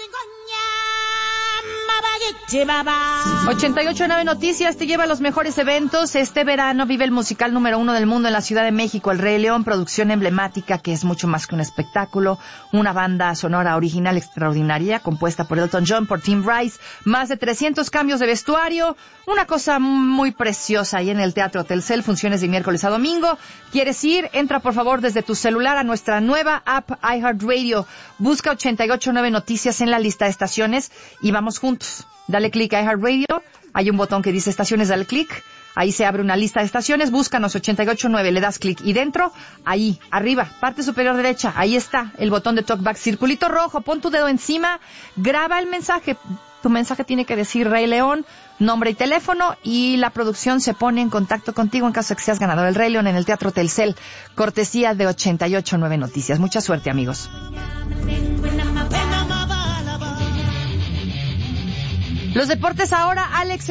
88.9 Noticias te lleva a los mejores eventos. Este verano vive el musical número 1 del mundo en la Ciudad de México, El Rey León, producción emblemática que es mucho más que un espectáculo, una banda sonora original extraordinaria, compuesta por Elton John, por Tim Rice, más de 300 cambios de vestuario, una cosa muy preciosa ahí en el Teatro Telcel, funciones de miércoles a domingo. ¿Quieres ir? Entra por favor desde tu celular a nuestra nueva app iHeartRadio, busca 88.9 Noticias en la lista de estaciones y vamos juntos. Dale clic a iHeartRadio, hay un botón que dice estaciones, dale clic, ahí se abre una lista de estaciones, búscanos 88.9, le das clic y dentro, ahí, arriba, parte superior derecha, ahí está el botón de Talkback, circulito rojo, pon tu dedo encima, graba el mensaje, tu mensaje tiene que decir Rey León, nombre y teléfono y la producción se pone en contacto contigo en caso de que seas ganador del Rey León en el Teatro Telcel, cortesía de 88.9 Noticias. Mucha suerte, amigos. Los deportes ahora, Alex